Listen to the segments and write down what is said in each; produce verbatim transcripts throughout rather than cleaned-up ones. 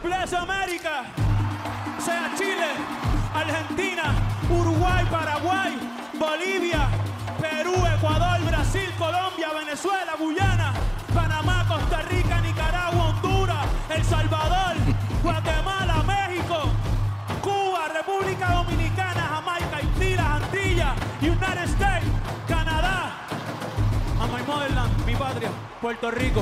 bless America. Sea Chile, Argentina, Uruguay, Paraguay, Bolivia, Perú, Ecuador, Brasil, Colombia, Venezuela, Guyana, Panamá, Costa Rica, Nicaragua, Honduras, El Salvador, Guatemala, México, Cuba, República Dominicana, Jamaica, Haití, las Antillas, United States, Canadá, and my motherland, mi patria, Puerto Rico.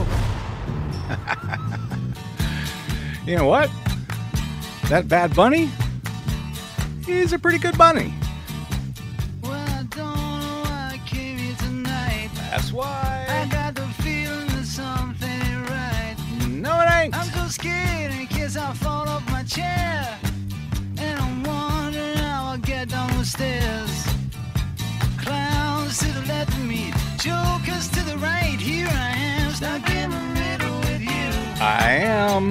You know what? That Bad Bunny, he's a pretty good bunny. Well, I don't know why I came here tonight. That's why. I got the feeling that something ain't right. No, it ain't. I'm so scared in case I fall off my chair. And I'm wondering how I'll get down the stairs. Clowns to the left of me, jokers to the right. Here I am, stuck in the middle with you. I am.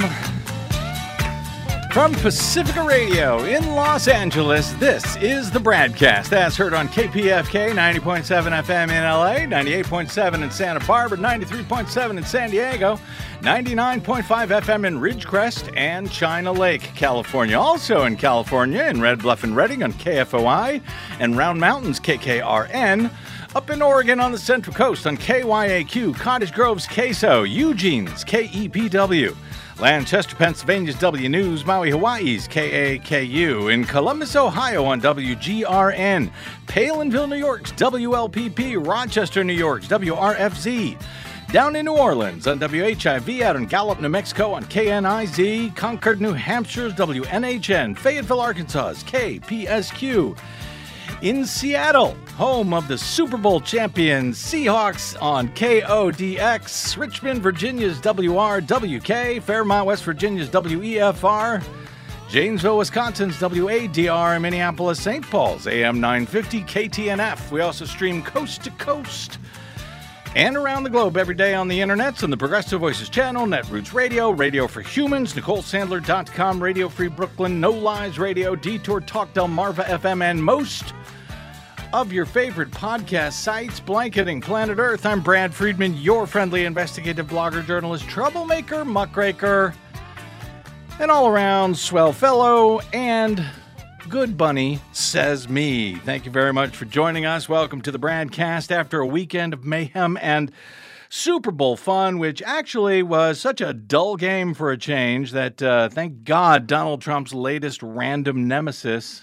From Pacifica Radio in Los Angeles, this is the Bradcast. That's heard on K P F K ninety point seven F M in L A, ninety-eight point seven in Santa Barbara, ninety-three point seven in San Diego, ninety-nine point five F M in Ridgecrest and China Lake, California. Also in California, in Red Bluff and Redding on K F O I and Round Mountains K K R N. Up in Oregon on the Central Coast on K Y A Q, Cottage Grove's Queso, Eugene's K E P W. Lancaster, Pennsylvania's W News, Maui, Hawaii's K A K U, in Columbus, Ohio on W G R N, Palinville, New York's W L P P, Rochester, New York's W R F Z, down in New Orleans on W H I V, out in Gallup, New Mexico on K N I Z, Concord, New Hampshire's W N H N, Fayetteville, Arkansas's K P S Q, in Seattle, home of the Super Bowl champion Seahawks on K O D X, Richmond, Virginia's W R W K, Fairmont, West Virginia's W E F R, Janesville, Wisconsin's W A D R, Minneapolis, Saint Paul's A M nine fifty K T N F. We also stream coast to coast and around the globe every day on the internets on the Progressive Voices channel, Netroots Radio, Radio for Humans, Nicole Sandler dot com, Radio Free Brooklyn, No Lies Radio, Detour Talk, Delmarva F M, and most of your favorite podcast sites, blanketing planet Earth. I'm Brad Friedman, your friendly investigative blogger, journalist, troublemaker, muckraker, and all-around swell fellow and good bunny, says me. Thank you very much for joining us. Welcome to the Bradcast after a weekend of mayhem and Super Bowl fun, which actually was such a dull game for a change that, uh, thank God, Donald Trump's latest random nemesis,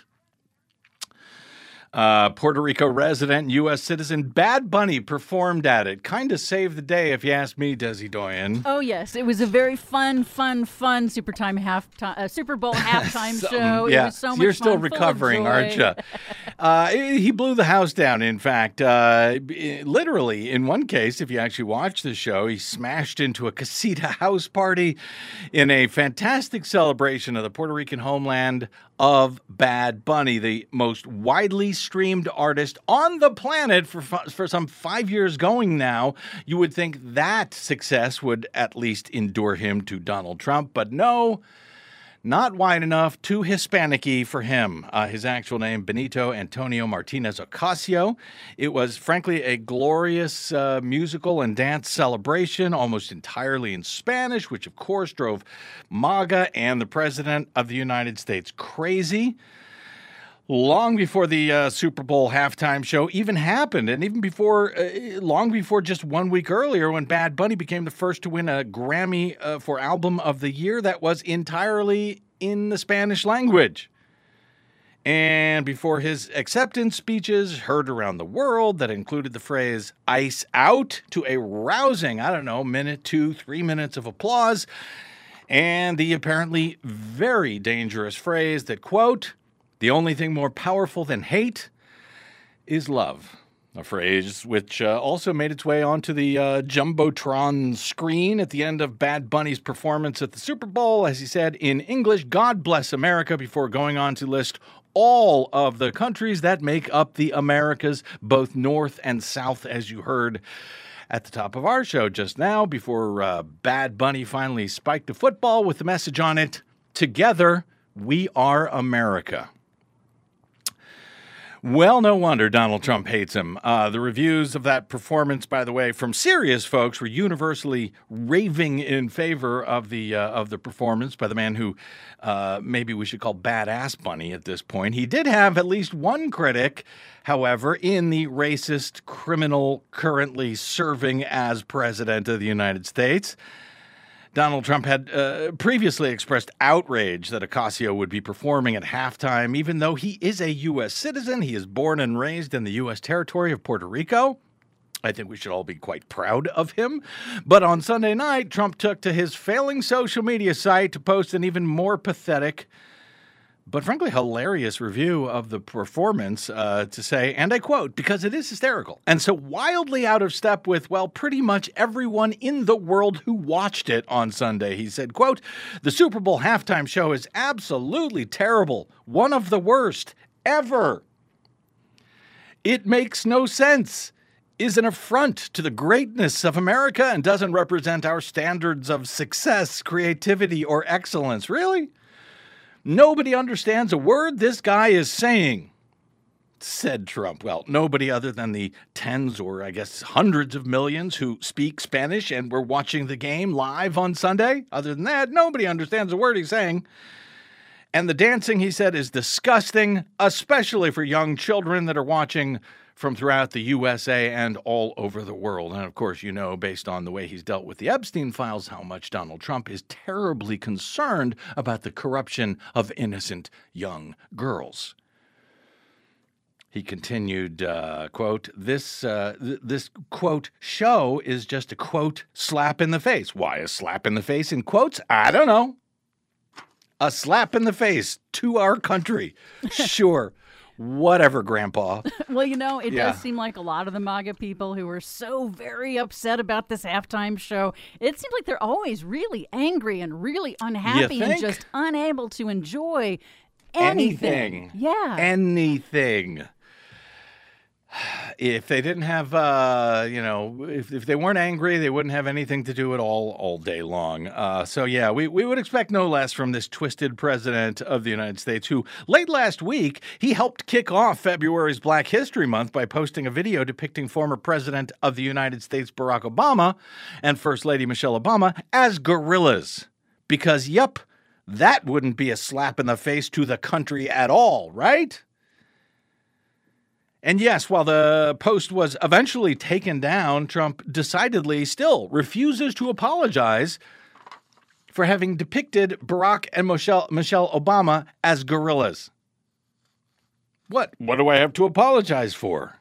Uh, Puerto Rico resident, U S citizen, Bad Bunny performed at it. Kind of saved the day, if you ask me, Desi Doyen. Oh, yes. It was a very fun, fun, fun Super Time half uh, Super Bowl halftime show. Yeah. It was so much You're still fun, recovering, aren't you? uh, he blew the house down, in fact. Uh, literally, in one case, if you actually watch the show, he smashed into a casita house party in a fantastic celebration of the Puerto Rican homeland of Bad Bunny, the most widely streamed artist on the planet for for some five years going now. You would think that success would at least endure him to Donald Trump, but no, not wide enough, too Hispanic-y for him. Uh, his actual name, Benito Antonio Martinez Ocasio. It was, frankly, a glorious uh, musical and dance celebration, almost entirely in Spanish, which, of course, drove MAGA and the President of the United States crazy. Long before the uh, Super Bowl halftime show even happened, and even before, uh, long before just one week earlier when Bad Bunny became the first to win a Grammy uh, for Album of the Year that was entirely in the Spanish language. And before his acceptance speeches heard around the world that included the phrase "ice out" to a rousing, I don't know, minute, two, three minutes of applause, and the apparently very dangerous phrase that, quote, "The only thing more powerful than hate is love." A phrase which uh, also made its way onto the uh, Jumbotron screen at the end of Bad Bunny's performance at the Super Bowl, as he said in English, "God bless America," before going on to list all of the countries that make up the Americas, both North and South, as you heard at the top of our show just now, before uh, Bad Bunny finally spiked a football with the message on it, "Together, we are America." Well, no wonder Donald Trump hates him. Uh, the reviews of that performance, by the way, from serious folks were universally raving in favor of the uh, of the performance by the man who uh, maybe we should call Badass Bunny at this point. He did have at least one critic, however, in the racist criminal currently serving as president of the United States. Donald Trump had uh, previously expressed outrage that Ocasio would be performing at halftime, even though he is a U S citizen. He is born and raised in the U S territory of Puerto Rico. I think we should all be quite proud of him. But on Sunday night, Trump took to his failing social media site to post an even more pathetic, but frankly hilarious review of the performance uh, to say, and I quote, because it is hysterical and so wildly out of step with, well, pretty much everyone in the world who watched it on Sunday. He said, quote, the Super Bowl halftime show is absolutely terrible. One of the worst ever. It makes no sense, is an affront to the greatness of America and doesn't represent our standards of success, creativity, or excellence. Really? Nobody understands a word this guy is saying, said Trump. Well, nobody other than the tens or I guess hundreds of millions who speak Spanish and were watching the game live on Sunday. Other than that, nobody understands a word he's saying. And the dancing, he said, is disgusting, especially for young children that are watching from throughout the U S A and all over the world. And of course, you know, based on the way he's dealt with the Epstein files, how much Donald Trump is terribly concerned about the corruption of innocent young girls. He continued, uh, quote, this, uh, th- this, quote, show is just a, quote, slap in the face. Why a slap in the face in quotes? I don't know. A slap in the face to our country. Sure. Whatever, Grandpa. Well, you know, it Yeah. does seem like a lot of the MAGA people who are so very upset about this halftime show, it seems like they're always really angry and really unhappy and think? just unable to enjoy anything. Anything. Yeah. Anything. If they didn't have, uh, you know, if, if they weren't angry, they wouldn't have anything to do at all all day long. Uh, so, yeah, we, we would expect no less from this twisted president of the United States who, late last week, he helped kick off February's Black History Month by posting a video depicting former president of the United States, Barack Obama, and First Lady Michelle Obama as gorillas. Because, yup, that wouldn't be a slap in the face to the country at all, right? And yes, while the post was eventually taken down, Trump decidedly still refuses to apologize for having depicted Barack and Michelle, Michelle Obama as gorillas. What? What do I have to apologize for?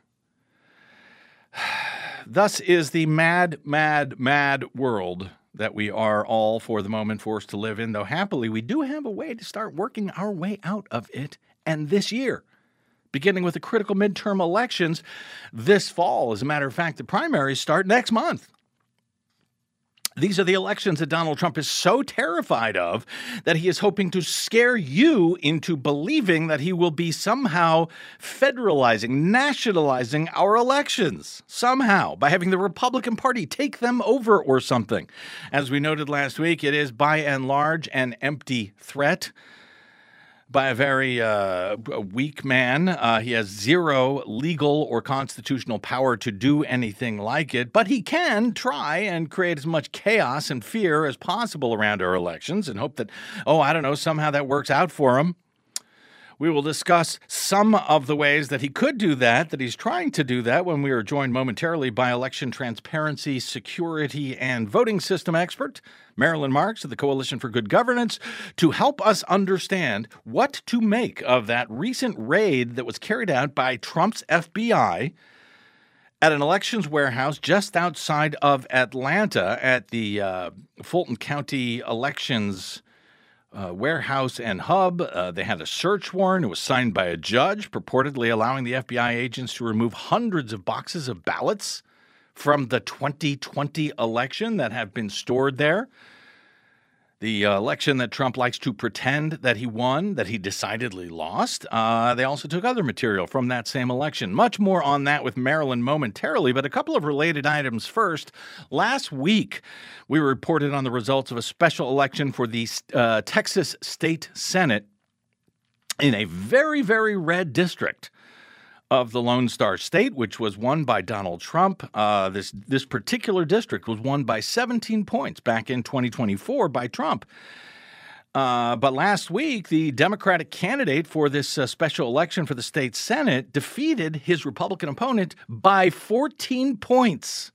Thus is the mad, mad, mad world that we are all, for the moment, forced to live in, though happily we do have a way to start working our way out of it, and this year. Beginning with the critical midterm elections this fall. As a matter of fact, the primaries start next month. These are the elections that Donald Trump is so terrified of that he is hoping to scare you into believing that he will be somehow federalizing, nationalizing our elections, somehow, by having the Republican Party take them over or something. As we noted last week, it is by and large an empty threat by a very uh, weak man. Uh, he has zero legal or constitutional power to do anything like it, but he can try and create as much chaos and fear as possible around our elections and hope that, oh, I don't know, somehow that works out for him. We will discuss some of the ways that he could do that, that he's trying to do that, when we are joined momentarily by election transparency, security, and voting system expert Marilyn Marks of the Coalition for Good Governance to help us understand what to make of that recent raid that was carried out by Trump's F B I at an elections warehouse just outside of Atlanta at the uh, Fulton County Elections Uh, warehouse and hub. Uh, they had a search warrant. It was signed by a judge, purportedly allowing the F B I agents to remove hundreds of boxes of ballots from the twenty twenty election that have been stored there. The uh, election that Trump likes to pretend that he won, that he decidedly lost. Uh, they also took other material from that same election. Much more on that with Marilyn momentarily, but a couple of related items first. Last week, we reported on the results of a special election for the uh, Texas State Senate in a very, very red district of the Lone Star State, which was won by Donald Trump. Uh, this this particular district was won by seventeen points back in twenty twenty-four by Trump. Uh, but last week, the Democratic candidate for this uh, special election for the state Senate defeated his Republican opponent by fourteen points,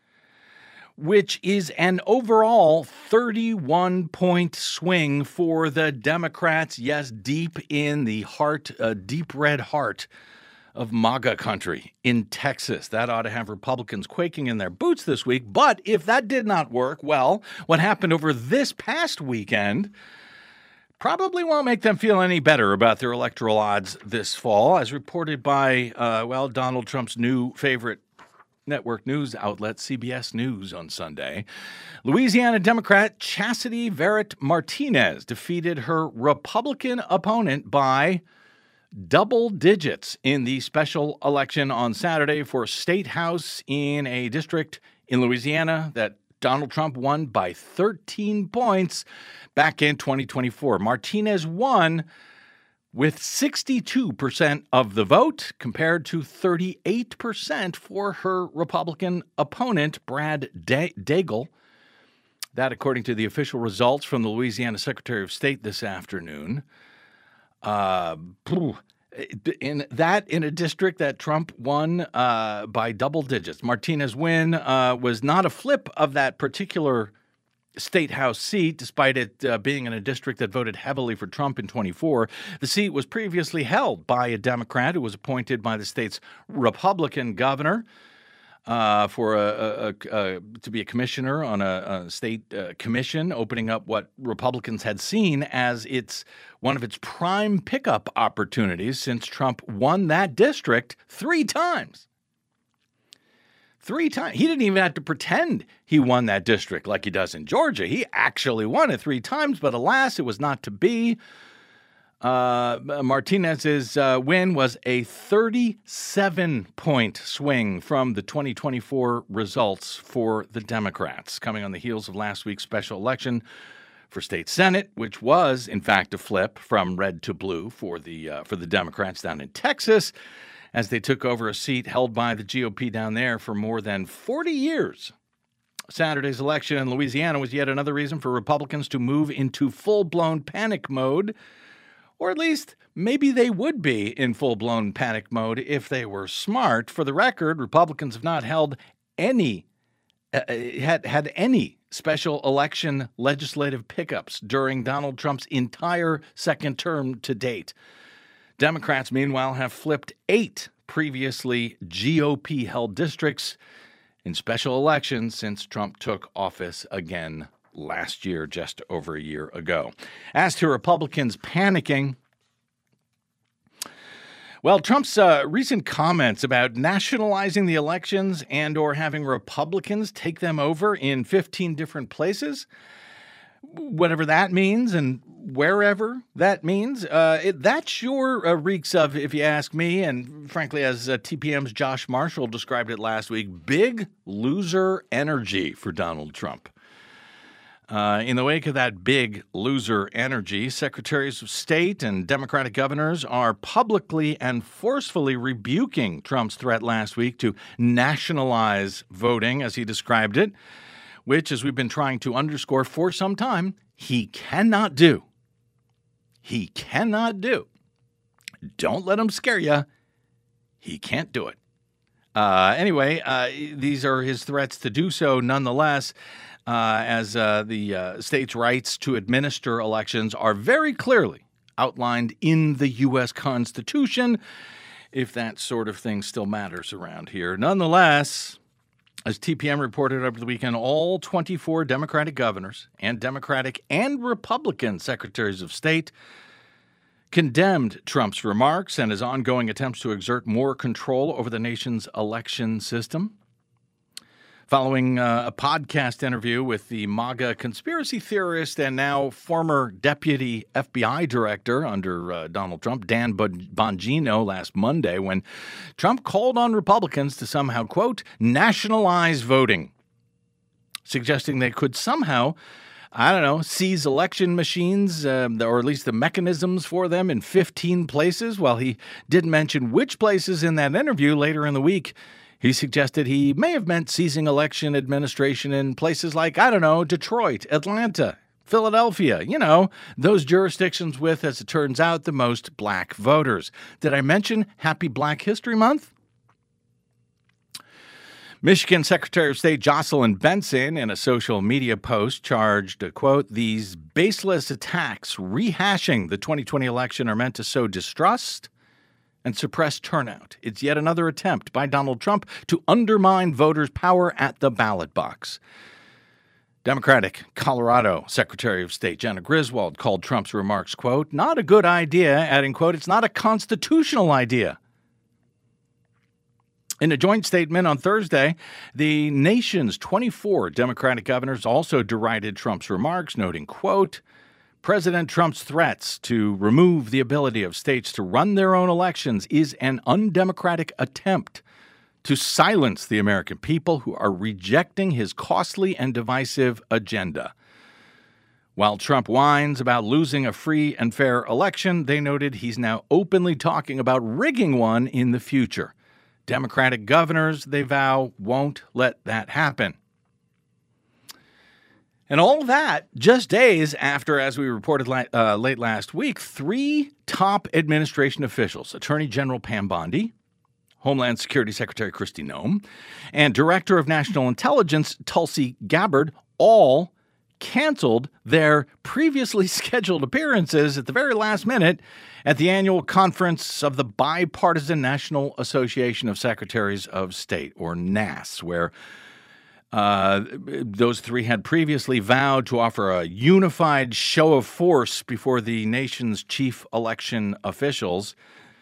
which is an overall thirty-one point swing for the Democrats. Yes, deep in the heart, uh, deep red heart of MAGA country in Texas. That ought to have Republicans quaking in their boots this week. But if that did not work, well, what happened over this past weekend probably won't make them feel any better about their electoral odds this fall, as reported by, uh, well, Donald Trump's new favorite network news outlet, C B S News, on Sunday. Louisiana Democrat Chastity Verrett Martinez defeated her Republican opponent by double digits in the special election on Saturday for State House in a district in Louisiana that Donald Trump won by thirteen points back in twenty twenty-four. Martinez won with sixty-two percent of the vote compared to thirty-eight percent for her Republican opponent, Brad Daigle. That, according to the official results from the Louisiana Secretary of State this afternoon. Uh, in that in a district that Trump won uh, by double digits. Martinez's win uh, was not a flip of that particular state house seat, despite it uh, being in a district that voted heavily for Trump in twenty-four. The seat was previously held by a Democrat who was appointed by the state's Republican governor uh, for a, a, a, a to be a commissioner on a, a state uh, commission, opening up what Republicans had seen as its one of its prime pickup opportunities since Trump won that district three times. Three times. He didn't even have to pretend he won that district like he does in Georgia. He actually won it three times, but alas, it was not to be. Uh, Martinez's uh, win was a thirty-seven point swing from the twenty twenty-four results for the Democrats, coming on the heels of last week's special election for state Senate, which was, in fact, a flip from red to blue for the uh, for the Democrats down in Texas, as they took over a seat held by the G O P down there for more than forty years. Saturday's election in Louisiana was yet another reason for Republicans to move into full-blown panic mode, or at least maybe they would be in full-blown panic mode if they were smart. For the record, Republicans have not held any, uh, had, had any special election legislative pickups during Donald Trump's entire second term to date. Democrats, meanwhile, have flipped eight previously G O P-held districts in special elections since Trump took office again last year, just over a year ago. As to Republicans panicking, well, Trump's uh, recent comments about nationalizing the elections and or having Republicans take them over in fifteen different places, whatever that means and wherever that means, uh, it, that sure uh, reeks of, if you ask me, and frankly, as uh, T P M's Josh Marshall described it last week, big loser energy for Donald Trump. Uh, in the wake of that big loser energy, secretaries of state and Democratic governors are publicly and forcefully rebuking Trump's threat last week to nationalize voting, as he described it, which, as we've been trying to underscore for some time, he cannot do. He cannot do. Don't let him scare you. He can't do it. Uh, anyway, uh, these are his threats to do so nonetheless, uh, as uh, the uh, state's rights to administer elections are very clearly outlined in the U S Constitution, if that sort of thing still matters around here. Nonetheless, as T P M reported over the weekend, all twenty-four Democratic governors and Democratic and Republican secretaries of state condemned Trump's remarks and his ongoing attempts to exert more control over the nation's election system. Following uh, a podcast interview with the MAGA conspiracy theorist and now former deputy F B I director under uh, Donald Trump, Dan Bongino, last Monday, when Trump called on Republicans to somehow, quote, nationalize voting, suggesting they could somehow I don't know, seize election machines, um, or at least the mechanisms for them in fifteen places. While he didn't mention which places in that interview later in the week, he suggested he may have meant seizing election administration in places like, I don't know, Detroit, Atlanta, Philadelphia, you know, those jurisdictions with, as it turns out, the most black voters. Did I mention Happy Black History Month? Michigan Secretary of State Jocelyn Benson, in a social media post, charged, quote, these baseless attacks rehashing the twenty twenty election are meant to sow distrust and suppress turnout. It's yet another attempt by Donald Trump to undermine voters' power at the ballot box. Democratic Colorado Secretary of State Jena Griswold called Trump's remarks, quote, not a good idea, adding, quote, it's not a constitutional idea. In a joint statement on Thursday, the nation's twenty-four Democratic governors also derided Trump's remarks, noting, quote, President Trump's threats to remove the ability of states to run their own elections is an undemocratic attempt to silence the American people who are rejecting his costly and divisive agenda. While Trump whines about losing a free and fair election, they noted he's now openly talking about rigging one in the future. Democratic governors, they vow, won't let that happen. And all that just days after, as we reported la- uh, late last week, three top administration officials, Attorney General Pam Bondi, Homeland Security Secretary Kristi Noem, and Director of National Intelligence Tulsi Gabbard, all canceled their previously scheduled appearances at the very last minute at the annual conference of the Bipartisan National Association of Secretaries of State, or N A S, where uh, those three had previously vowed to offer a unified show of force before the nation's chief election officials.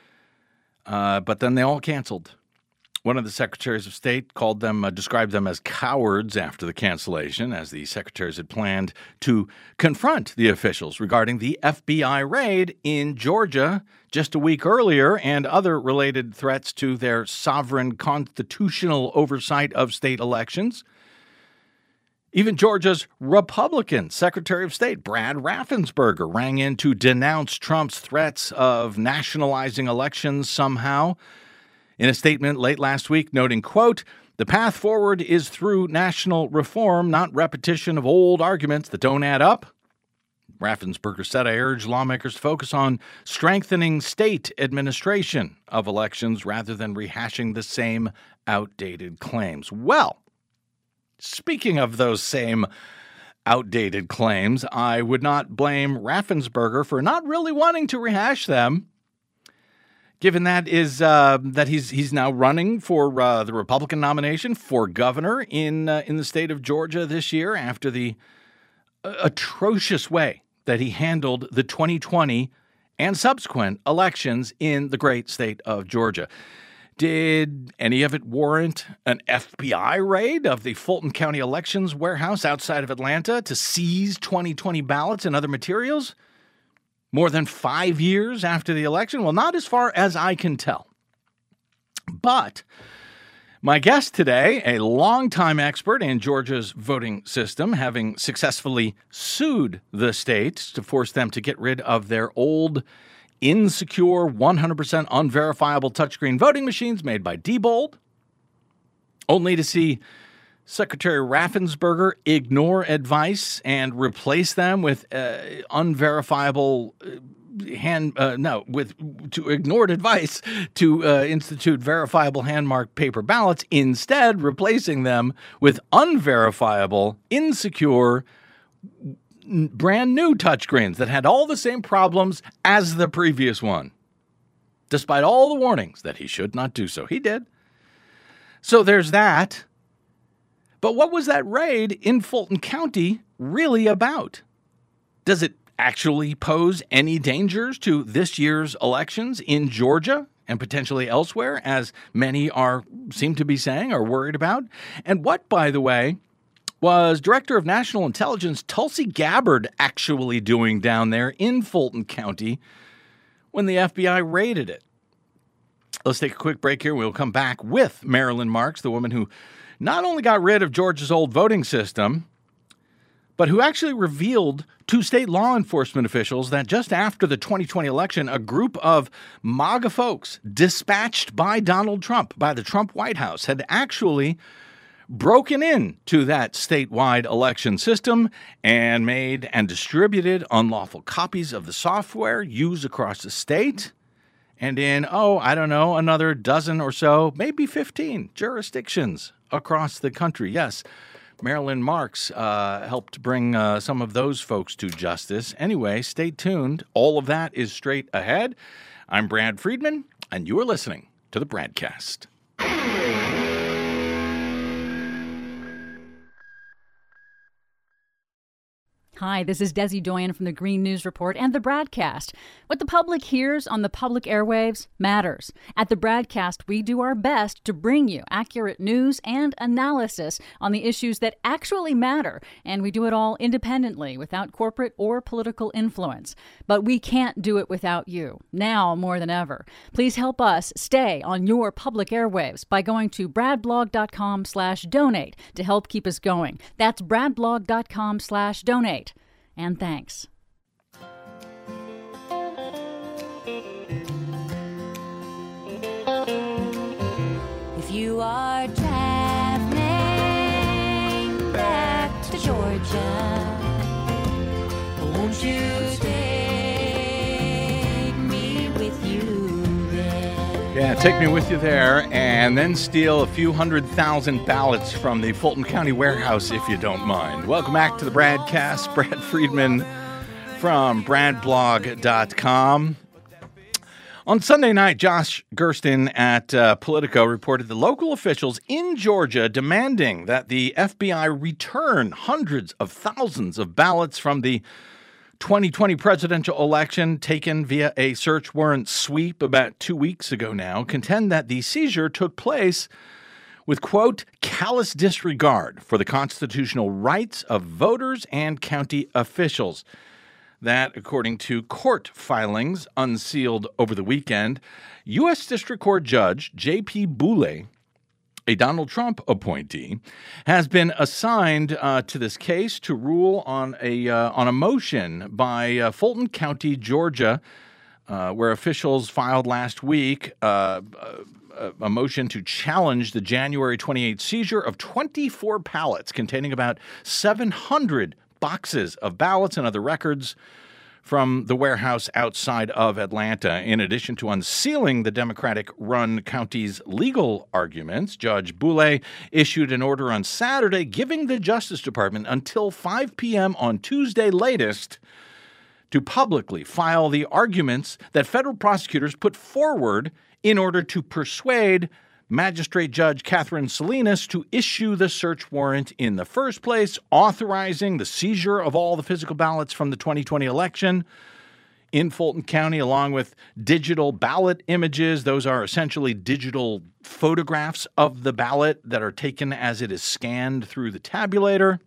Uh, but then they all canceled. One of the secretaries of state called them, uh, described them as cowards after the cancellation, as the secretaries had planned to confront the officials regarding the F B I raid in Georgia just a week earlier and other related threats to their sovereign constitutional oversight of state elections. Even Georgia's Republican Secretary of State, Brad Raffensperger, rang in to denounce Trump's threats of nationalizing elections somehow. In a statement late last week, noting, quote, the path forward is through national reform, not repetition of old arguments that don't add up. Raffensperger said, I urge lawmakers to focus on strengthening state administration of elections rather than rehashing the same outdated claims. Well, speaking of those same outdated claims, I would not blame Raffensperger for not really wanting to rehash them, given that is uh, that he's he's now running for uh, the Republican nomination for governor in uh, in the state of Georgia this year after the uh, atrocious way that he handled the twenty twenty and subsequent elections in the great state of Georgia. Did any of it warrant an F B I raid of the Fulton County Elections Warehouse outside of Atlanta to seize twenty twenty ballots and other materials? More than five years after the election? Well, not as far as I can tell. But my guest today, a longtime expert in Georgia's voting system, having successfully sued the state to force them to get rid of their old, insecure, one hundred percent unverifiable touchscreen voting machines made by Diebold, only to see Secretary Raffensperger ignore advice and replace them with uh, unverifiable uh, hand uh, no with to ignored advice to uh, institute verifiable hand-marked paper ballots, instead replacing them with unverifiable, insecure, brand new touchscreens that had all the same problems as the previous one, despite all the warnings that he should not do so. He did. So there's that. But what was that raid in Fulton County really about? Does it actually pose any dangers to this year's elections in Georgia and potentially elsewhere, as many are seem to be saying, are worried about? And what, by the way, was Director of National Intelligence Tulsi Gabbard actually doing down there in Fulton County when the F B I raided it? Let's take a quick break here. We'll come back with Marilyn Marks, the woman who not only got rid of Georgia's old voting system, but who actually revealed to state law enforcement officials that just after the twenty twenty election, a group of MAGA folks dispatched by Donald Trump, by the Trump White House, had actually broken in to that statewide election system and made and distributed unlawful copies of the software used across the state and in, oh, I don't know, another dozen or so, maybe fifteen jurisdictions across the country. Yes, Marilyn Marks uh, helped bring uh, some of those folks to justice. Anyway, stay tuned. All of that is straight ahead. I'm Brad Friedman, and you are listening to the Bradcast. Hi, this is Desi Doyen from the Green News Report and the Bradcast. What the public hears on the public airwaves matters. At the Bradcast, we do our best to bring you accurate news and analysis on the issues that actually matter, and we do it all independently, without corporate or political influence. But we can't do it without you, now more than ever. Please help us stay on your public airwaves by going to bradblog.com slash donate to help keep us going. That's bradblog.com slash donate. And thanks. If you are traveling back to Georgia, won't you take me with you there? Yeah, take me with you there and then steal a few hundred thousand ballots from the Fulton County warehouse, if you don't mind. Welcome back to the Bradcast. Brad Friedman from brad blog dot com. On Sunday night, Josh Gersten at uh, Politico reported that local officials in Georgia demanding that the F B I return hundreds of thousands of ballots from the twenty twenty presidential election taken via a search warrant sweep about two weeks ago now contend that the seizure took place with, quote, callous disregard for the constitutional rights of voters and county officials. That, according to court filings unsealed over the weekend, U S District Court Judge J P Boulay, a Donald Trump appointee, has been assigned uh, to this case to rule on a uh, on a motion by uh, Fulton County, Georgia, uh, where officials filed last week uh, a, a motion to challenge the January twenty-eighth seizure of twenty-four pallets containing about seven hundred boxes of ballots and other records from the warehouse outside of Atlanta. In addition to unsealing the Democratic-run county's legal arguments, Judge Boulay issued an order on Saturday giving the Justice Department until five p.m. on Tuesday latest to publicly file the arguments that federal prosecutors put forward in order to persuade Magistrate Judge Catherine Salinas to issue the search warrant in the first place, authorizing the seizure of all the physical ballots from the twenty twenty election in Fulton County, along with digital ballot images. Those are essentially digital photographs of the ballot that are taken as it is scanned through the tabulator.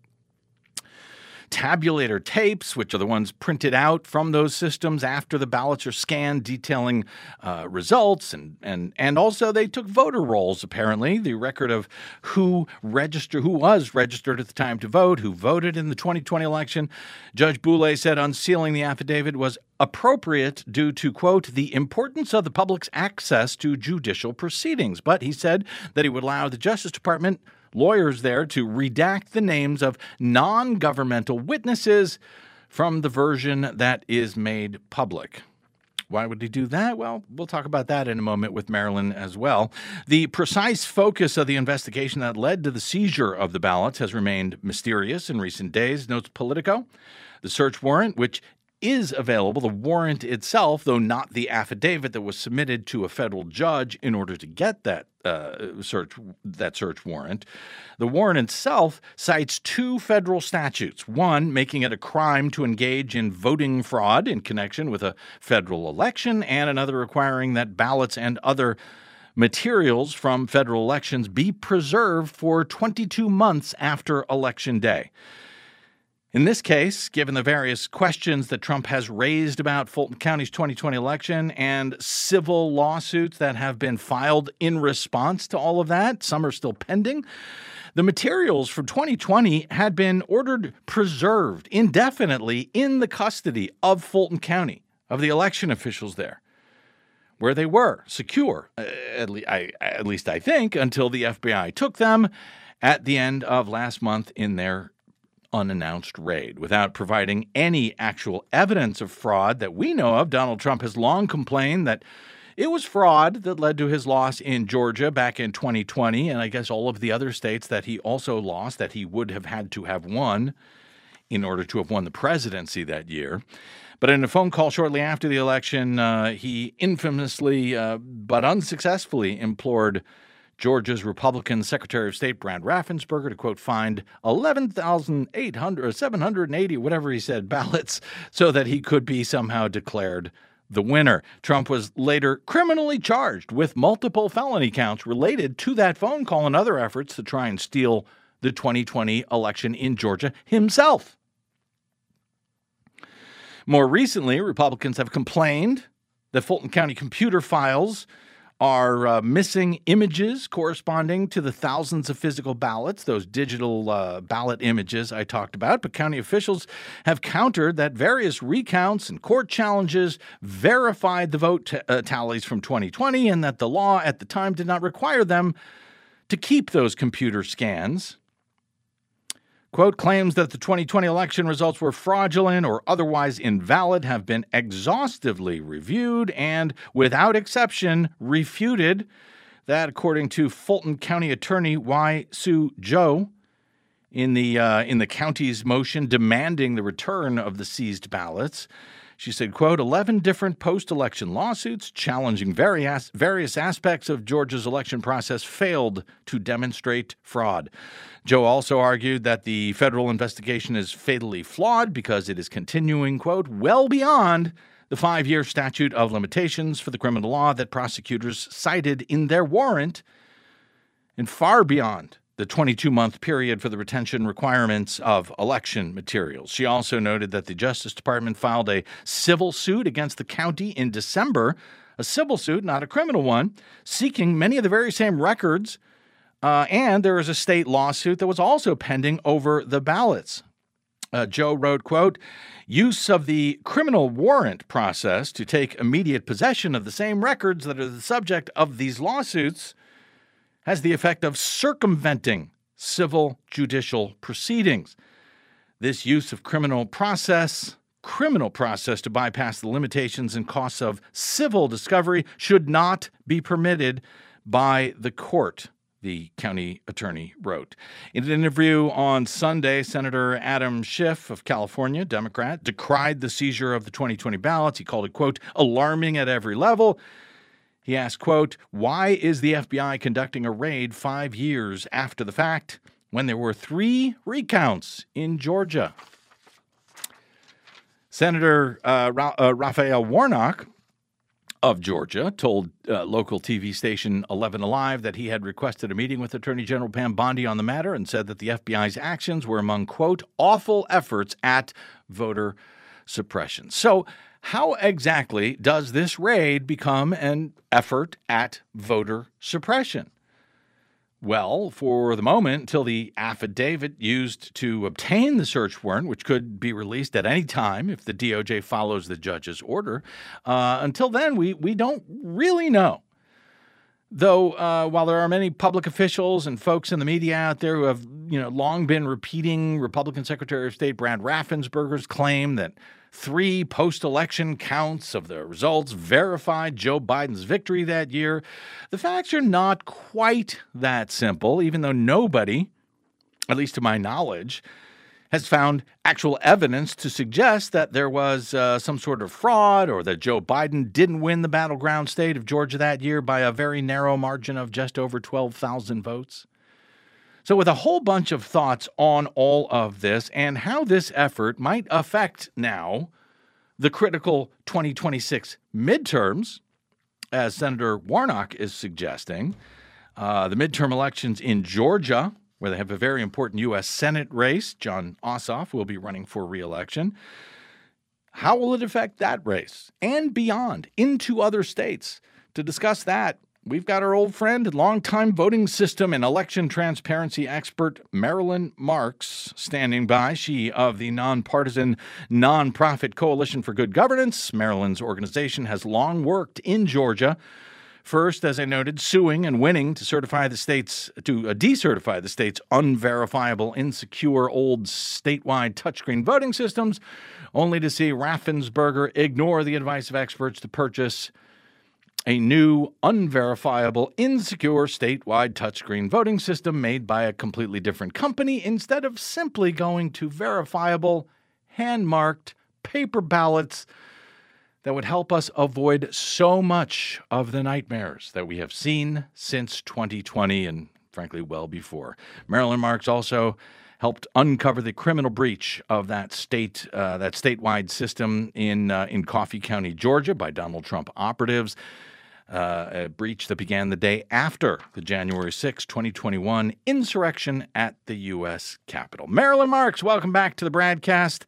Tabulator tapes, which are the ones printed out from those systems after the ballots are scanned, detailing uh, results. And, and, and also they took voter rolls, apparently, the record of who registered, who was registered at the time to vote, who voted in the twenty twenty election. Judge Boulay said unsealing the affidavit was appropriate due to, quote, the importance of the public's access to judicial proceedings. But he said that he would allow the Justice Department lawyers there to redact the names of non-governmental witnesses from the version that is made public. Why would he do that? Well, we'll talk about that in a moment with Marilyn as well. The precise focus of the investigation that led to the seizure of the ballots has remained mysterious in recent days, notes Politico. The search warrant, which is available, the warrant itself, though not the affidavit that was submitted to a federal judge in order to get that uh, search that search warrant. The warrant itself cites two federal statutes, one making it a crime to engage in voting fraud in connection with a federal election, and another requiring that ballots and other materials from federal elections be preserved for twenty-two months after Election Day. In this case, given the various questions that Trump has raised about Fulton County's twenty twenty election and civil lawsuits that have been filed in response to all of that, some are still pending, The materials from twenty twenty had been ordered preserved indefinitely in the custody of Fulton County, of the election officials there, where they were secure, uh, at, le- I, at least I think, until the F B I took them at the end of last month in their unannounced raid. Without providing any actual evidence of fraud that we know of, Donald Trump has long complained that it was fraud that led to his loss in Georgia back in twenty twenty, and I guess all of the other states that he also lost, that he would have had to have won in order to have won the presidency that year. But in a phone call shortly after the election, uh, he infamously uh, but unsuccessfully implored Georgia's Republican Secretary of State Brad Raffensperger to, quote, find eleven thousand eight hundred or seven hundred eighty, whatever he said, ballots so that he could be somehow declared the winner. Trump was later criminally charged with multiple felony counts related to that phone call and other efforts to try and steal the twenty twenty election in Georgia himself. More recently, Republicans have complained that Fulton County computer files are uh, missing images corresponding to the thousands of physical ballots, those digital uh, ballot images I talked about. But county officials have countered that various recounts and court challenges verified the vote t- uh, tallies from twenty twenty and that the law at the time did not require them to keep those computer scans. Quote, claims that the twenty twenty election results were fraudulent or otherwise invalid have been exhaustively reviewed and, without exception, refuted. That, according to Fulton County Attorney Y. Sue Joe, in the uh, in the county's motion demanding the return of the seized ballots. She said, quote, eleven different post-election lawsuits challenging various, various aspects of Georgia's election process failed to demonstrate fraud. Joe also argued that the federal investigation is fatally flawed because it is continuing, quote, well beyond the five-year statute of limitations for the criminal law that prosecutors cited in their warrant and far beyond the twenty-two month period for the retention requirements of election materials. She also noted that the Justice Department filed a civil suit against the county in December, a civil suit, not a criminal one, seeking many of the very same records, uh, and there is a state lawsuit that was also pending over the ballots. Uh, Joe wrote, quote, use of the criminal warrant process to take immediate possession of the same records that are the subject of these lawsuits has the effect of circumventing civil judicial proceedings. This use of criminal process, criminal process to bypass the limitations and costs of civil discovery should not be permitted by the court, the county attorney wrote. In an interview on Sunday, Senator Adam Schiff of California, Democrat, decried the seizure of the twenty twenty ballots. He called it, quote, alarming at every level. He asked, quote, why is the F B I conducting a raid five years after the fact when there were three recounts in Georgia? Senator uh, Ra- uh, Raphael Warnock of Georgia told uh, local T V station eleven Alive that he had requested a meeting with Attorney General Pam Bondi on the matter and said that the F B I's actions were among, quote, awful efforts at voter suppression. So how exactly does this raid become an effort at voter suppression? Well, for the moment, until the affidavit used to obtain the search warrant, which could be released at any time if the D O J follows the judge's order, uh, until then, we, we don't really know. Though, uh, while there are many public officials and folks in the media out there who have, you know, long been repeating Republican Secretary of State Brad Raffensperger's claim that three post-election counts of the results verified Joe Biden's victory that year, the facts are not quite that simple, even though nobody, at least to my knowledge, has found actual evidence to suggest that there was uh, some sort of fraud or that Joe Biden didn't win the battleground state of Georgia that year by a very narrow margin of just over twelve thousand votes. So with a whole bunch of thoughts on all of this and how this effort might affect now the critical twenty twenty-six midterms, as Senator Warnock is suggesting, uh, the midterm elections in Georgia, where they have a very important U S Senate race. Jon Ossoff will be running for re-election. How will it affect that race and beyond into other states? To discuss that, we've got our old friend and longtime voting system and election transparency expert Marilyn Marks standing by. She of the nonpartisan nonprofit Coalition for Good Governance. Marilyn's organization has long worked in Georgia. First, as I noted, suing and winning to certify the state's to uh, decertify the state's unverifiable, insecure, old statewide touchscreen voting systems, only to see Raffensperger ignore the advice of experts to purchase a new, unverifiable, insecure statewide touchscreen voting system made by a completely different company instead of simply going to verifiable, hand-marked paper ballots that would help us avoid so much of the nightmares that we have seen since twenty twenty and, frankly, well before. Marilyn Marks also helped uncover the criminal breach of that state, uh, that statewide system in uh, in Coffee County, Georgia, by Donald Trump operatives. Uh, a breach that began the day after the January sixth, twenty twenty-one insurrection at the U S Capitol. Marilyn Marks, welcome back to the Bradcast.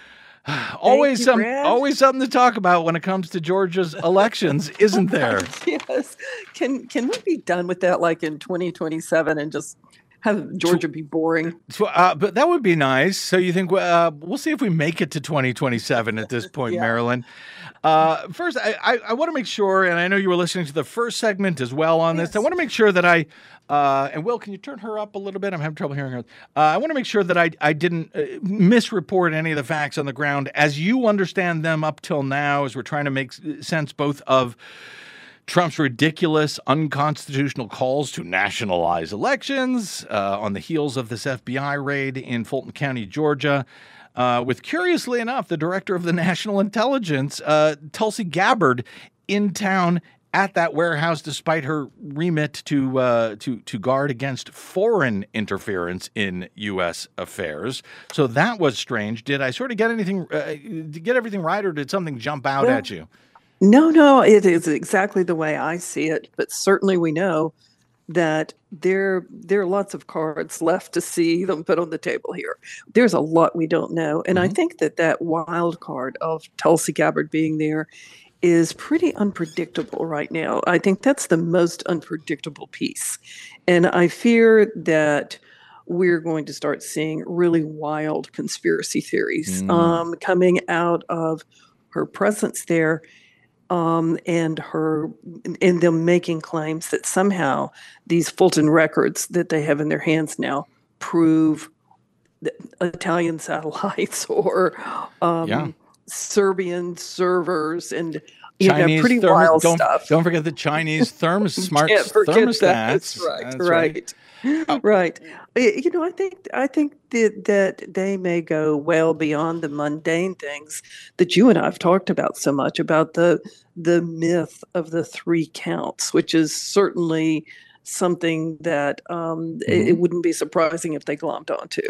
Always you, some, Brad. always something to talk about when it comes to Georgia's elections, isn't there? Yes. Can can we be done with that, like in twenty twenty-seven, and just have Georgia be boring? So, uh, but that would be nice. So you think uh, we'll see if we make it to twenty twenty-seven at this point, Yeah. Marilyn. Uh, first, I, I, I want to make sure, and I know you were listening to the first segment as well on this. Yes. I want to make sure that I, uh, and Will, can you turn her up a little bit? I'm having trouble hearing her. Uh, I want to make sure that I, I didn't uh, misreport any of the facts on the ground as you understand them up till now, as we're trying to make sense both of Trump's ridiculous, unconstitutional calls to nationalize elections uh, on the heels of this F B I raid in Fulton County, Georgia, uh, with, curiously enough, the director of the National Intelligence, uh, Tulsi Gabbard, in town at that warehouse, despite her remit to uh, to to guard against foreign interference in U S affairs. So that was strange. Did I sort of get anything, uh, did you get everything right, or did something jump out Well, at you? No, no, it is exactly the way I see it. But certainly we know that there there are lots of cards left to see them put on the table here. There's a lot we don't know. And I Mhm. think that that wild card of Tulsi Gabbard being there is pretty unpredictable right now. I think that's the most unpredictable piece. And I fear that we're going to start seeing really wild conspiracy theories Mm. um, coming out of her presence there. Um, and her, and them making claims that somehow these Fulton records that they have in their hands now prove that Italian satellites or um, Yeah. Serbian servers and you know, Chinese pretty thermo- wild don't, stuff. Don't forget the Chinese thermos, smart Can't forget thermostats. that. That's right. That's right. Right. Eh, You know, I think I think that that they may go well beyond the mundane things that you and I have talked about so much about the the myth of the three counts, which is certainly something that um, it, it wouldn't be surprising if they glommed onto,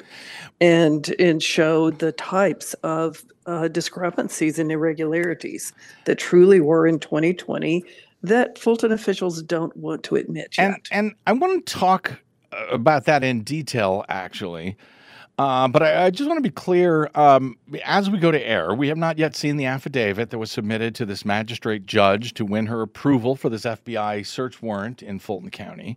and and showed the types of uh, discrepancies and irregularities that truly were in twenty twenty that Fulton officials don't want to admit yet. And and I want to talk uh, about that in detail, actually. Uh, but I, I just want to be clear, um, as we go to air, we have not yet seen the affidavit that was submitted to this magistrate judge to win her approval for this F B I search warrant in Fulton County.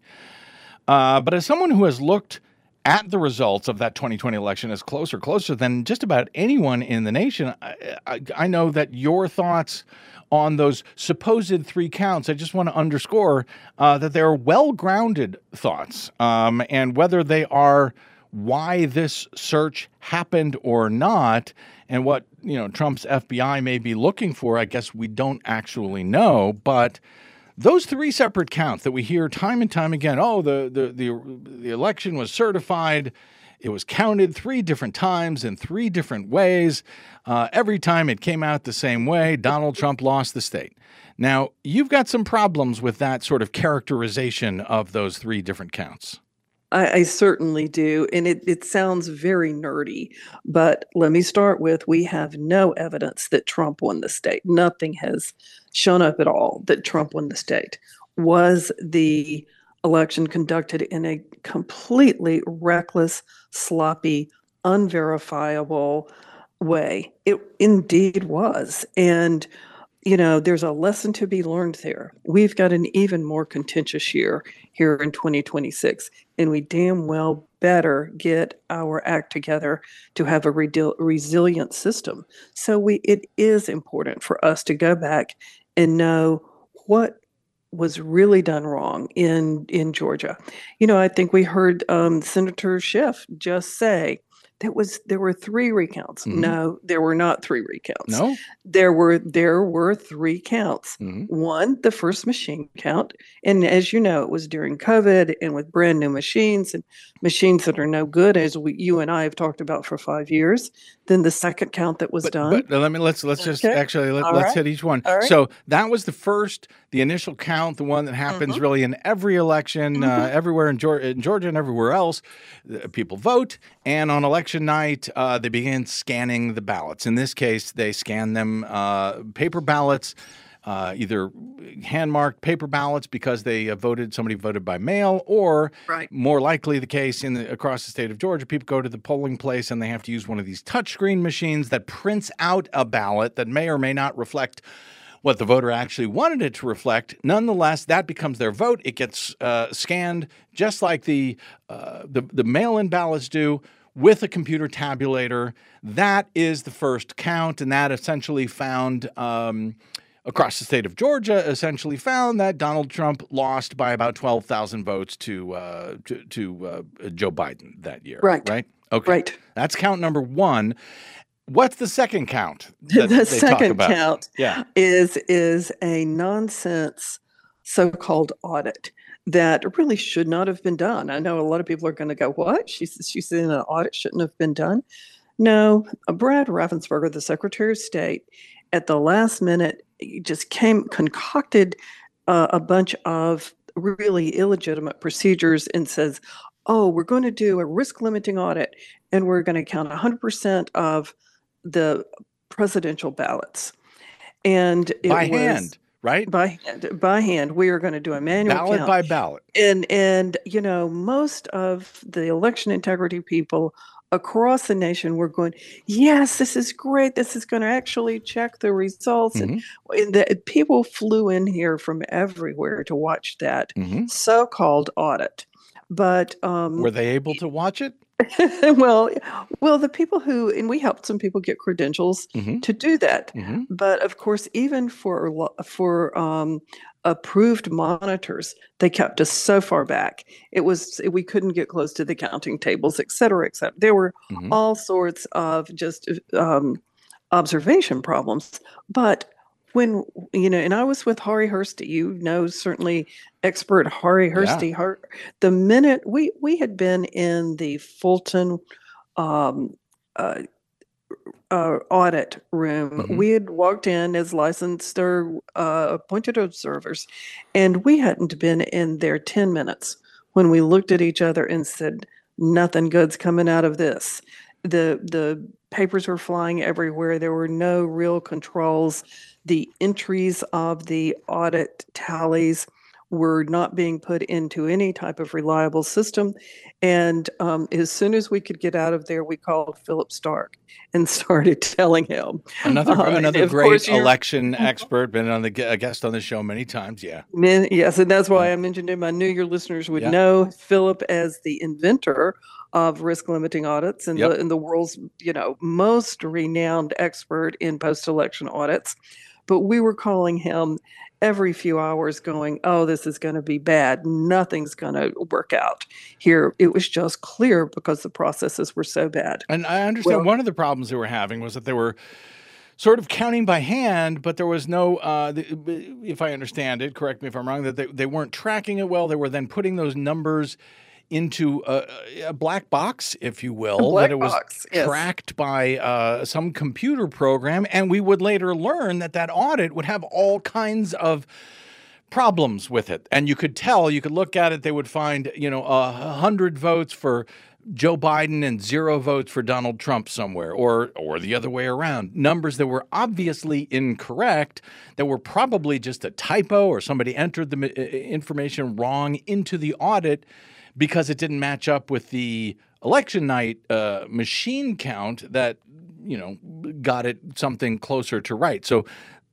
Uh, but as someone who has looked at the results of that twenty twenty election as closer, closer than just about anyone in the nation, I, I, I know that your thoughts on those supposed three counts, I just want to underscore uh, that they're well-grounded thoughts, um, and whether they are why this search happened or not, and what, you know, Trump's F B I may be looking for, I guess we don't actually know. But those three separate counts that we hear time and time again, oh, the the the, the election was certified, it was counted three different times in three different ways. Uh, every time it came out the same way, Donald Trump lost the state. Now, you've got some problems with that sort of characterization of those three different counts. I, I certainly do. And it, it sounds very nerdy, but let me start with we have no evidence that Trump won the state. Nothing has shown up at all that Trump won the state. Was the election conducted in a completely reckless, sloppy, unverifiable way? It indeed was. And you know, there's a lesson to be learned there. We've got an even more contentious year here in twenty twenty-six, and we damn well better get our act together to have a redil- resilient system. So we it is important for us to go back and know what was really done wrong in in Georgia. You know, I think we heard um, Senator Schiff just say that was there were three recounts. Mhm. No, there were not three recounts. No? There were there were three counts. Mhm. One, the first machine count, and as you know, it was during COVID and with brand new machines and machines that are no good, as we, you and I have talked about for five years. Then the second count that was But, done. but let me let's let's just Okay. actually let, All let's right. hit each one. All right. So that was the first, the initial count, the one that happens Mhm. really in every election, uh, Mhm. everywhere in Georgia, in Georgia and everywhere else. Uh, People vote, and on election night, uh, they begin scanning the ballots. In this case, they scan them uh, paper ballots. Uh, either hand-marked paper ballots because they uh, voted, somebody voted by mail, or Right. more likely the case in the, across the state of Georgia, people go to the polling place and they have to use one of these touchscreen machines that prints out a ballot that may or may not reflect what the voter actually wanted it to reflect. Nonetheless, that becomes their vote. It gets uh, scanned just like the, uh, the the mail-in ballots do, with a computer tabulator. That is the first count, and that essentially found um, across the state of Georgia, essentially found that Donald Trump lost by about twelve thousand votes to uh, to, to uh, Joe Biden that year. Right. Right. Okay. Right. That's count number one. What's the second count? that The they talk second about? count Yeah. is is a nonsense so-called audit that really should not have been done. I know a lot of people are going to go, "What? She's she's in an audit shouldn't have been done." No, uh, Brad Raffensperger, the Secretary of State, at the last minute he just came concocted uh, a bunch of really illegitimate procedures and says, "Oh, we're going to do a risk limiting audit, and we're going to count one hundred percent of the presidential ballots." And it By was hand, right? by hand. By hand, we are going to do a manual Ballot count. by ballot. And and you know, most of the election integrity people across the nation were going, "Yes, this is great. This is going to actually check the results." Mhm. And, and the, people flew in here from everywhere to watch that Mhm. so-called audit. But um, Were they able to watch it? well, well, the people who and we helped some people get credentials Mhm. to do that. Mhm. But of course, even for lo- for um, approved monitors, they kept us so far back. It was we couldn't get close to the counting tables, et cetera, et cetera. There were Mhm. all sorts of just um, observation problems. But when you know, and I was with Hari Hursty, you know, certainly expert Hari Hursty. Har- the minute we we had been in the Fulton um, uh, uh, audit room, Mhm. we had walked in as licensed or uh, appointed observers, and we hadn't been in there ten minutes when we looked at each other and said, "Nothing good's coming out of this." The the papers were flying everywhere. There were no real controls. The entries of the audit tallies were not being put into any type of reliable system. And um, as soon as we could get out of there, we called Philip Stark and started telling him. Another Um, and another of great course, you're- election expert, been on the gu- a guest on the show many times. Yeah. Men- Yes, and that's why Yeah. I mentioned him. I knew your listeners would Yeah. know Philip as the inventor of risk limiting audits and Yep. the and the world's, you know, most renowned expert in post-election audits. But we were calling him every few hours going, "Oh, this is going to be bad. Nothing's going to work out here." It was just clear because the processes were so bad. And I understand Well- one of the problems they were having was that they were sort of counting by hand, but there was no, uh, the, if I understand it, correct me if I'm wrong, that they, they weren't tracking it well. They were then putting those numbers into a, a black box, if you will, black that it was box, yes. tracked by uh, some computer program. And we would later learn that that audit would have all kinds of problems with it. And you could tell, you could look at it, they would find, you know, a hundred votes for Joe Biden and zero votes for Donald Trump somewhere, or or the other way around. Numbers that were obviously incorrect, that were probably just a typo, or somebody entered the uh, information wrong into the audit because it didn't match up with the election night uh, machine count that, you know, got it something closer to right. So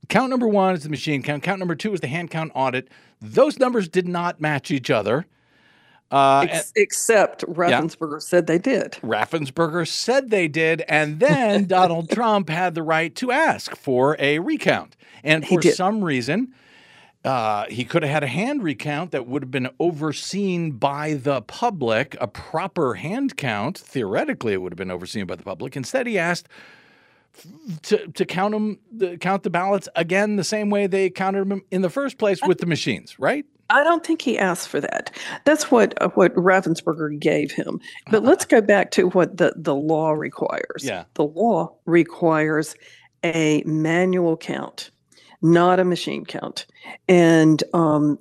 count number one is the machine count. Count number two is the hand count audit. Those numbers did not match each other. Uh, Ex- except Raffensperger yeah. said they did. Raffensperger said they did, and then Donald Trump had the right to ask for a recount. And for some reason, uh, he could have had a hand recount that would have been overseen by the public, a proper hand count. Theoretically, it would have been overseen by the public. Instead, he asked to to count them, the, count the ballots again the same way they counted them in the first place with the machines, right? I don't think he asked for that. That's what uh, what Raffensperger gave him. But let's go back to what the, the law requires. Yeah. The law requires a manual count, not a machine count. And um,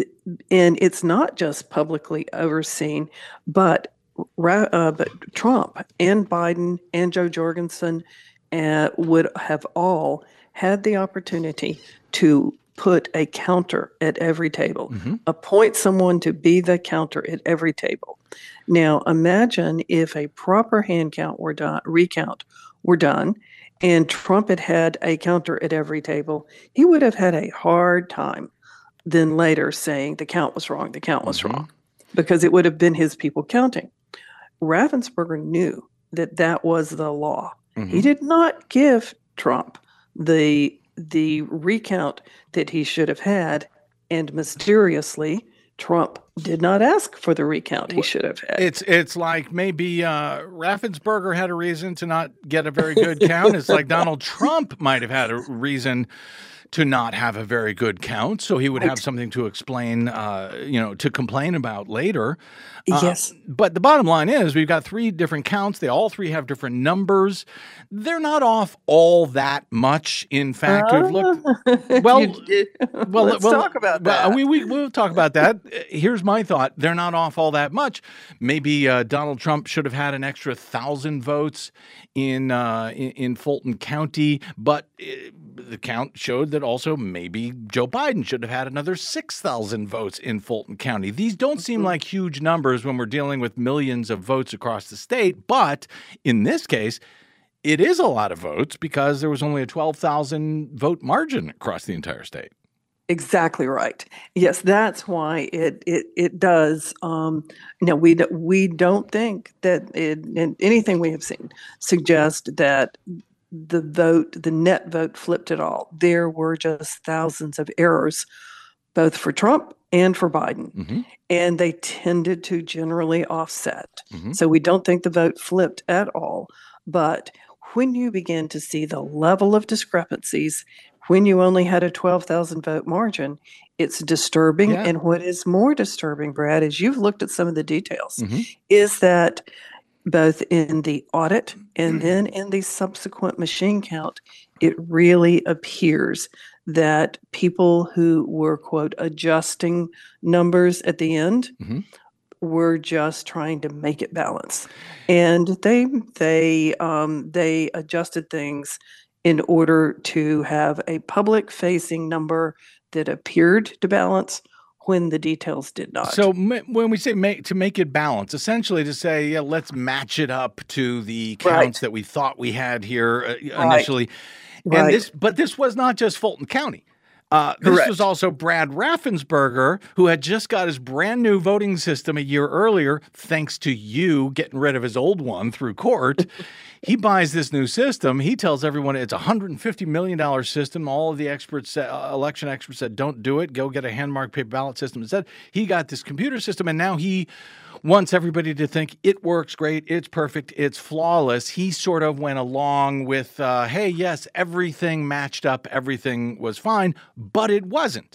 and it's not just publicly overseen, but, uh, but Trump and Biden and Joe Jorgensen uh, would have all had the opportunity to put a counter at every table, mm-hmm. appoint someone to be the counter at every table. Now, imagine if a proper hand count were done, recount were done, and Trump had had a counter at every table. He would have had a hard time then later saying the count was wrong, the count was mm-hmm. wrong, because it would have been his people counting. Raffensperger knew that that was the law. Mm-hmm. He did not give Trump the the recount that he should have had, and mysteriously, Trump did not ask for the recount he should have had. It's it's like maybe uh, Raffensperger had a reason to not get a very good count. It's like Donald Trump might have had a reason to not have a very good count, so he would have something to explain, uh, you know, to complain about later. Uh, yes. But the bottom line is we've got three different counts. They all three have different numbers. They're not off all that much. In fact, uh, we've looked. Well, well, let's well, talk about that. Well, we, we, we'll talk about that. Here's my thought. They're not off all that much. Maybe uh, Donald Trump should have had an extra thousand votes in, uh, in, in Fulton County, but it, the count showed that also maybe Joe Biden should have had another six thousand votes in Fulton County. These don't seem like huge numbers when we're dealing with millions of votes across the state, but in this case, it is a lot of votes because there was only a twelve thousand vote margin across the entire state. Exactly right. Yes, that's why it it it does. Um, no, we we don't think that it, anything we have seen suggests that the vote, the net vote, flipped at all. There were just thousands of errors, both for Trump and for Biden, mm-hmm. and they tended to generally offset. Mm-hmm. So we don't think the vote flipped at all. But when you begin to see the level of discrepancies, when you only had a twelve thousand vote margin, it's disturbing. Yeah. And what is more disturbing, Brad, is you've looked at some of the details, mm-hmm. is that both in the audit and then in the subsequent machine count, it really appears that people who were, quote, adjusting numbers at the end mm-hmm. were just trying to make it balance. And they they um, they adjusted things in order to have a public-facing number that appeared to balance when the details did not. So when we say make, to make it balance, essentially to say, yeah, let's match it up to the counts right. that we thought we had here uh, initially. Right. And right. this, but this was not just Fulton County. Uh, this Correct. was also Brad Raffensperger, who had just got his brand new voting system a year earlier, thanks to you getting rid of his old one through court. He buys this new system. He tells everyone it's a one hundred fifty million dollars system. All of the experts, uh, election experts said, don't do it. Go get a hand-marked paper ballot system instead. He got this computer system, and now he wants everybody to think it works great, it's perfect, it's flawless. He sort of went along with, uh, hey, yes, everything matched up, everything was fine, but it wasn't.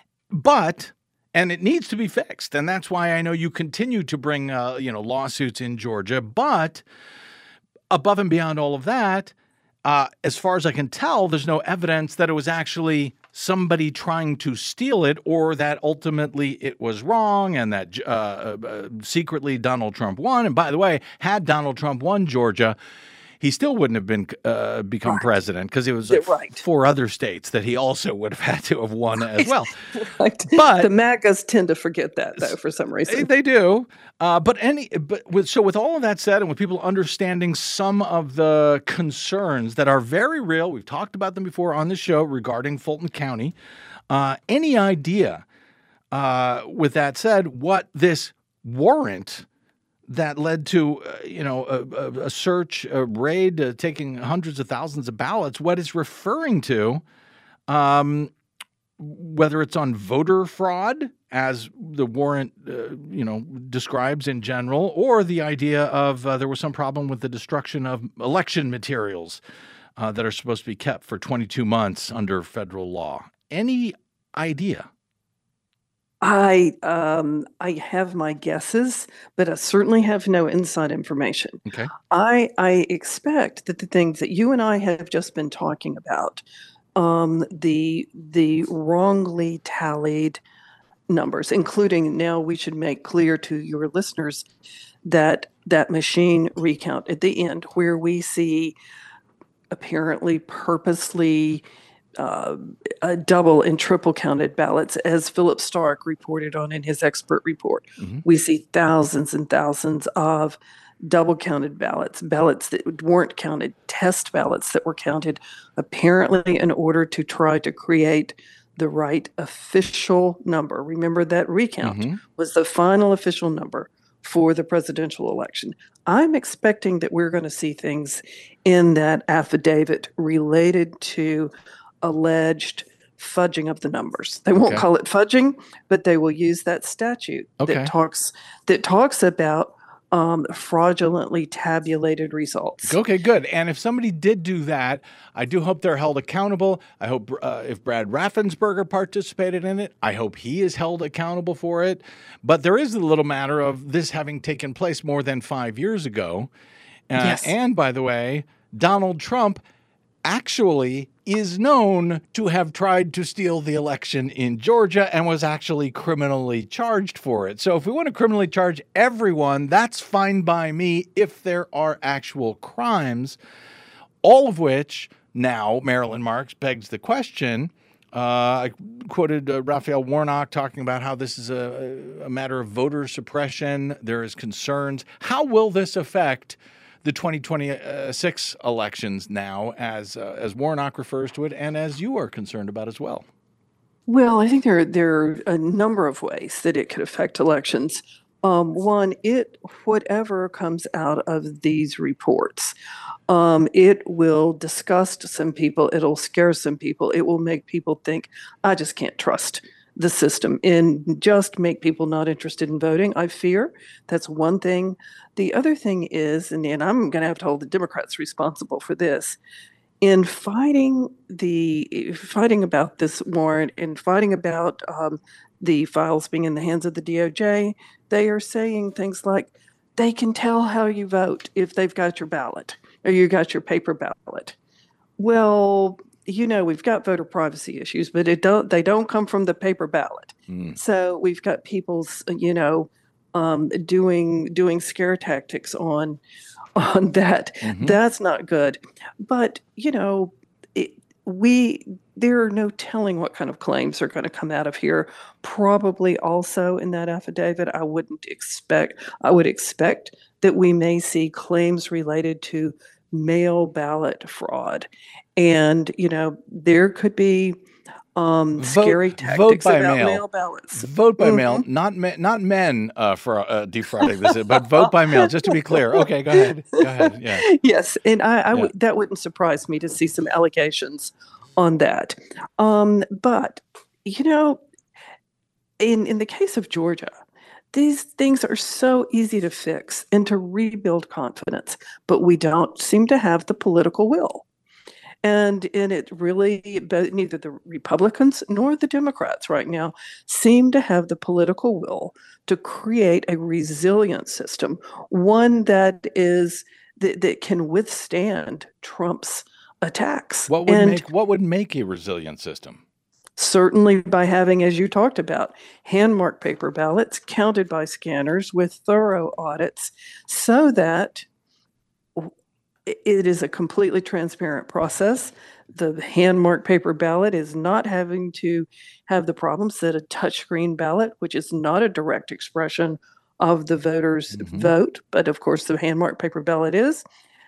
But, and it needs to be fixed, and that's why I know you continue to bring, uh, you know, lawsuits in Georgia, but above and beyond all of that, uh, as far as I can tell, there's no evidence that it was actually somebody trying to steal it or that ultimately it was wrong and that uh, uh, secretly Donald Trump won. And by the way, had Donald Trump won Georgia, he still wouldn't have been uh, become Right. president because it was like Right. four other states that he also would have had to have won as well. Right. But- the MAGAs tend to forget that, though, for some They, reason. they do, uh, but any but with so with all of that said, and with people understanding some of the concerns that are very real, we've talked about them before on the show regarding Fulton County. Uh, any idea, uh, with that said, what this warrant that led to uh, you know a, a, a search, a raid, uh, taking hundreds of thousands of ballots, what it's referring to? Um, whether it's on voter fraud, as the warrant, uh, you know, describes in general, or the idea of uh, there was some problem with the destruction of election materials uh, that are supposed to be kept for twenty-two months under federal law. Any idea? I um I have my guesses, but I certainly have no inside information. Okay. I I expect that the things that you and I have just been talking about, um, the the wrongly tallied numbers, including now we should make clear to your listeners that that machine recount at the end where we see apparently purposely uh, uh, double and triple counted ballots, as Philip Stark reported on in his expert report. Mhm. We see thousands and thousands of double counted ballots, ballots that weren't counted, test ballots that were counted apparently in order to try to create the right official number. Remember that recount Mhm. was the final official number for the presidential election. I'm expecting that we're going to see things in that affidavit related to alleged fudging of the numbers. They won't Okay. call it fudging, but they will use that statute Okay. that talks that talks about um, fraudulently tabulated results. Okay, good. And if somebody did do that, I do hope they're held accountable. I hope uh, if Brad Raffensperger participated in it, I hope he is held accountable for it. But there is a little matter of this having taken place more than five years ago. Uh, Yes. And by the way, Donald Trump actually is known to have tried to steal the election in Georgia and was actually criminally charged for it. So if we want to criminally charge everyone, that's fine by me if there are actual crimes, all of which now Marilyn Marks begs the question. Uh, I quoted uh, Raphael Warnock talking about how this is a, a matter of voter suppression. There is concerns. How will this affect the twenty twenty-six elections now, as uh, as Warnock refers to it, and as you are concerned about as well? Well, I think there, there are a number of ways that it could affect elections. Um, one, it whatever comes out of these reports, um, it will disgust some people. It'll scare some people. It will make people think, I just can't trust the system, and just make people not interested in voting. I fear that's one thing. The other thing is, and, and I'm going to have to hold the Democrats responsible for this, in fighting the fighting about this warrant and fighting about um, the files being in the hands of the D O J, they are saying things like they can tell how you vote if they've got your ballot or you got your paper ballot. Well, you know, we've got voter privacy issues, but it don't they don't come from the paper ballot. Mm. So we've got people's, you know, um, doing doing scare tactics on on that. Mhm. That's not good. But you know, it, we there are no telling what kind of claims are going to come out of here. Probably also in that affidavit, I wouldn't expect. I would expect that we may see claims related to mail ballot fraud, and you know, there could be um, Vote- scary vote tactics by about mail. mail ballots. Vote by Mhm. mail, not men, not men uh, for uh, defrauding this, but vote by mail. Just to be clear. Okay, go ahead. Go ahead. Yeah. Yes, and I, I Yeah. would that wouldn't surprise me to see some allegations on that. Um, but you know, in in the case of Georgia, these things are so easy to fix and to rebuild confidence, but we don't seem to have the political will. And and it really, but neither the Republicans nor the Democrats right now seem to have the political will to create a resilient system, one that is that, that can withstand Trump's attacks. What would and make what would make a resilient system? certainly by having, as you talked about, hand-marked paper ballots counted by scanners with thorough audits, so that it is a completely transparent process. The hand-marked paper ballot is not having to have the problems that a touchscreen ballot, which is not a direct expression of the voters' Mhm. vote, but of course the hand-marked paper ballot is,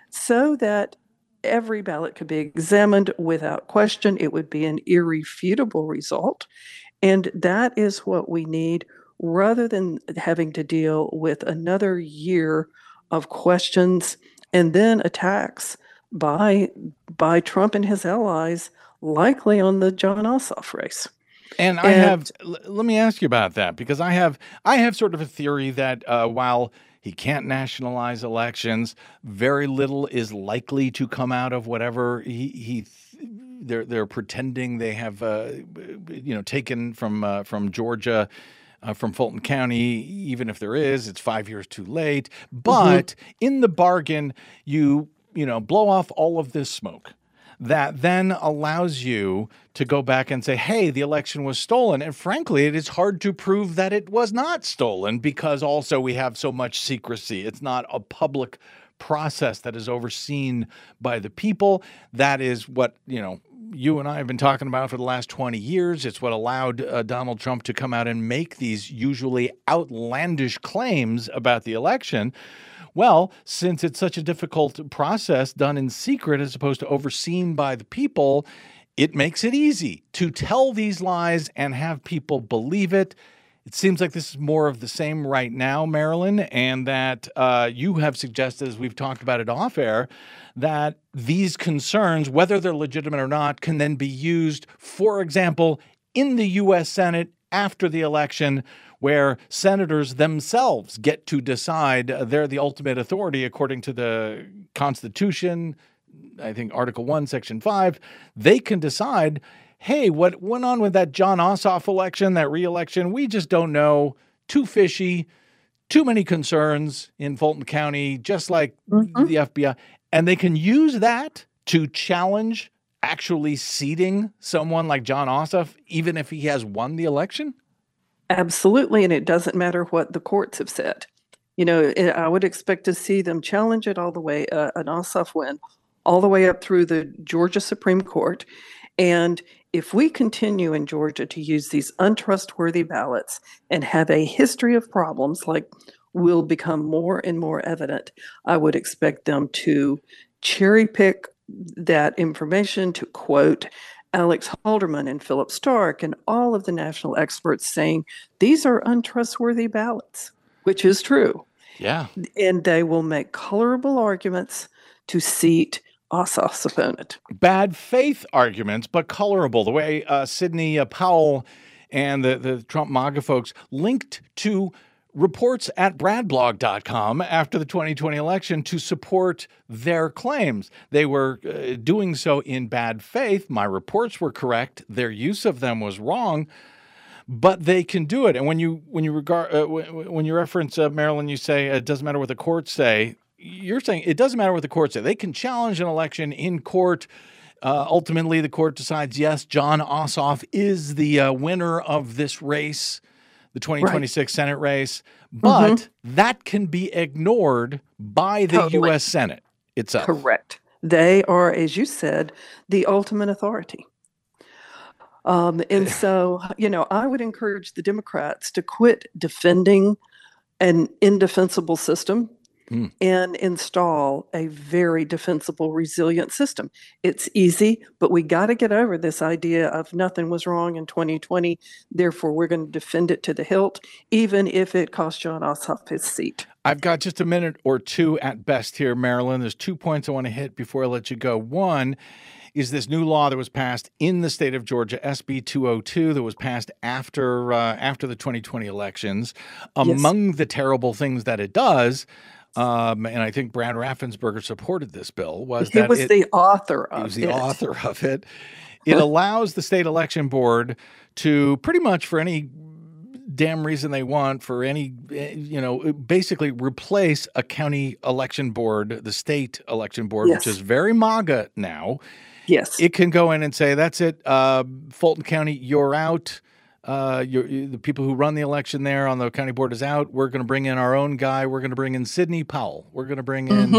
so that every ballot could be examined without question. It would be an irrefutable result. And that is what we need, rather than having to deal with another year of questions and then attacks by by Trump and his allies, likely on the John Ossoff race. And I And- have, l- let me ask you about that, because I have, I have sort of a theory that uh, while he can't nationalize elections, very little is likely to come out of whatever he, he they're they're pretending they have, uh, you know, taken from uh, from Georgia. Uh, from Fulton County, even if there is, it's five years too late. But in the bargain, you you know blow off all of this smoke that then allows you to go back and say, hey, the election was stolen. And frankly, it is hard to prove that it was not stolen, because also we have so much secrecy. It's not a public process that is overseen by the people. That is what, you know, you and I have been talking about for the last twenty years. It's what allowed uh, Donald Trump to come out and make these usually outlandish claims about the election. Well, since it's such a difficult process done in secret as opposed to overseen by the people, it makes it easy to tell these lies and have people believe it. It seems like this is more of the same right now, Marilyn, and that uh, you have suggested, as we've talked about it off air, that these concerns, whether they're legitimate or not, can then be used, for example, in the U S Senate after the election, where senators themselves get to decide. Uh, they're the ultimate authority according to the Constitution, I think Article one, Section five. They can decide, hey, what went on with that John Ossoff election, that re-election, we just don't know. Too fishy, too many concerns in Fulton County, just like Mhm. the F B I. And they can use that to challenge actually seating someone like John Ossoff, even if he has won the election? Absolutely, and it doesn't matter what the courts have said. You know, eh, I would expect to see them challenge it all the way, uh, an Ossoff win, all the way up through the Georgia Supreme Court. And if we continue in Georgia to use these untrustworthy ballots and have a history of problems like will become more and more evident, I would expect them to cherry pick that information, to quote Alex Halderman and Philip Stark and all of the national experts saying these are untrustworthy ballots, which is true. Yeah. And they will make colorable arguments to seat Ossoff's opponent. Bad faith arguments, but colorable. The way uh, Sidney uh, Powell and the, the Trump MAGA folks linked to reports at brad blog dot com after the twenty twenty election to support their claims. They were uh, doing so in bad faith. My reports were correct. Their use of them was wrong, but they can do it. And when you when you regard uh, when you reference uh, Marilyn, you say it doesn't matter what the courts say. You're saying it doesn't matter what the courts say. They can challenge an election in court. Uh, ultimately, the court decides, yes, John Ossoff is the uh, winner of this race, the twenty twenty-six right. Senate race, but mm-hmm. that can be ignored by the totally. U S Senate itself. Correct. They are, as you said, the ultimate authority. Um, and so, you know, I would encourage the Democrats to quit defending an indefensible system mm. and install a very defensible, resilient system. It's easy, but we got to get over this idea of nothing was wrong in twenty twenty. Therefore, we're going to defend it to the hilt, even if it costs John Ossoff his seat. I've got just a minute or two at best here, Marilyn. There's two points I want to hit before I let you go. One is this new law that was passed in the state of Georgia, S B two oh two, that was passed after uh, after the twenty twenty elections. Among yes. the terrible things that it does, um, and I think Brad Raffensperger supported this bill, was he that was it, the author of he was the it. author of it. It allows the state election board to pretty much, for any damn reason they want, for any, you know, basically replace a county election board, the state election board, yes. which is very MAGA now. Yes. It can go in and say, that's it, uh, Fulton County, you're out. Uh, you're, the people who run the election there on the county board is out. We're going to bring in our own guy. We're going to bring in Sidney Powell. We're going to bring in, mm-hmm.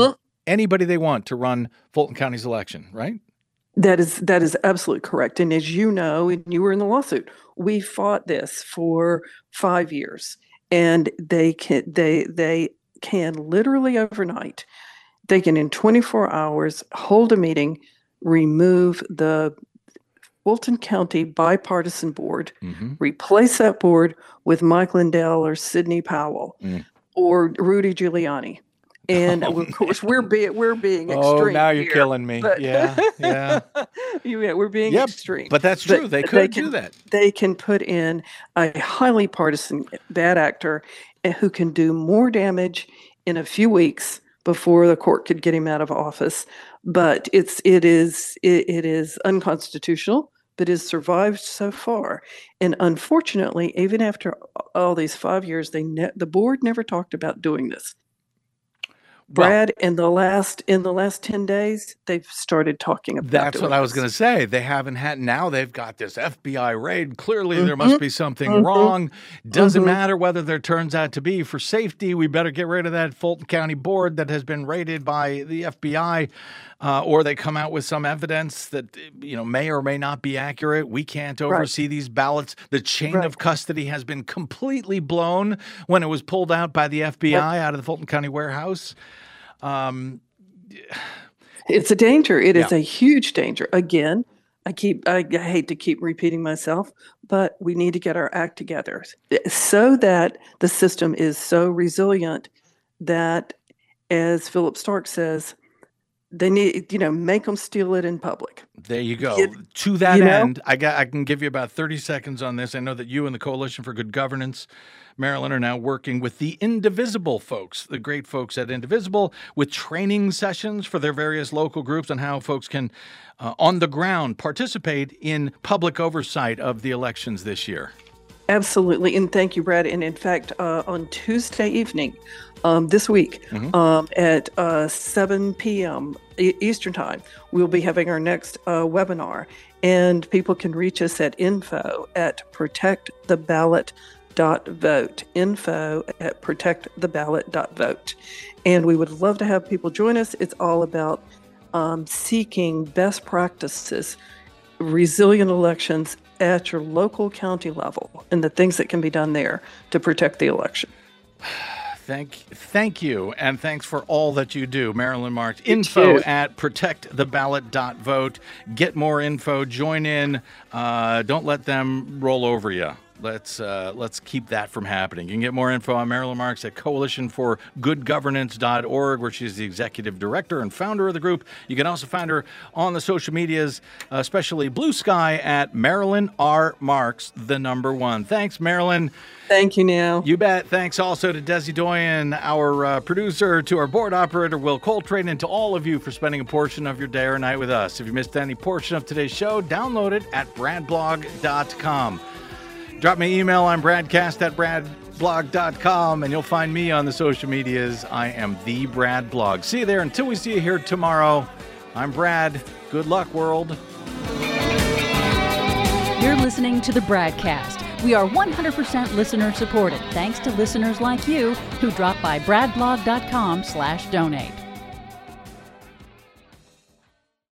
anybody they want to run Fulton County's election, right? That is that is absolutely correct. And as you know, and you were in the lawsuit, we fought this for five years, and they can they they can literally overnight, they can in twenty-four hours hold a meeting, remove the Fulton County bipartisan board, mm-hmm. replace that board with Mike Lindell or Sidney Powell mm. or Rudy Giuliani. And oh, of course, man. we're being we're being extreme. Oh, now you're here, killing me. But yeah, yeah, yeah. We're being yep, extreme. But that's true. But they could they can, do that. They can put in a highly partisan bad actor who can do more damage in a few weeks before the court could get him out of office. But it's it is it, it is unconstitutional. But has survived so far, and unfortunately, even after all these five years, they ne- the board never talked about doing this. Brad, well, in the last in the last ten days, they've started talking about that's what I was this. going to say. They haven't had, now they've got this F B I raid. Clearly, mm-hmm. there must be something mm-hmm. wrong. Doesn't mm-hmm. matter whether there turns out to be. For safety, we better get rid of that Fulton County board that has been raided by the F B I, uh, or they come out with some evidence that, you know, may or may not be accurate. We can't oversee right. these ballots. The chain right. of custody has been completely blown when it was pulled out by the F B I yep. out of the Fulton County warehouse. Um, it's a danger. It yeah. is a huge danger. Again, I keep I, I hate to keep repeating myself, but we need to get our act together so that the system is so resilient that, as Philip Stark says, they need, you know, make them steal it in public. There you go. It, to that you end, know? I got I can give you about thirty seconds on this. I know that you and the Coalition for Good Governance, Marilyn, are now working with the Indivisible folks, the great folks at Indivisible, with training sessions for their various local groups on how folks can, uh, on the ground, participate in public oversight of the elections this year. Absolutely. And thank you, Brad. And in fact, uh, on Tuesday evening, um, this week, mm-hmm. um, at uh, seven p.m. Eastern Time, we'll be having our next uh, webinar. And people can reach us at info at protect the ballot dot vote, info at protect the ballot dot vote. And we would love to have people join us. It's all about um, seeking best practices, resilient elections at your local county level, and the things that can be done there to protect the election. Thank, thank you, and thanks for all that you do, Marilyn Marks. Info at protect the ballot dot vote. Get more info. Join in. Uh, don't let them roll over you. Let's uh, let's keep that from happening. You can get more info on Marilyn Marks at coalition for good governance dot org, where she's the executive director and founder of the group. You can also find her on the social medias, especially Blue Sky, at Marilyn R. Marks, the number one. Thanks, Marilyn. Thank you, Neil. You bet. Thanks also to Desi Doyen, our uh, producer, to our board operator, Will Coltrane, and to all of you for spending a portion of your day or night with us. If you missed any portion of today's show, download it at brad blog dot com. Drop me an email. I'm bradcast at brad blog dot com, and you'll find me on the social medias. I am the Brad Blog. See you there. Until we see you here tomorrow, I'm Brad. Good luck, world. You're listening to the Bradcast. We are one hundred percent listener supported, thanks to listeners like you who drop by brad blog dot com slash donate.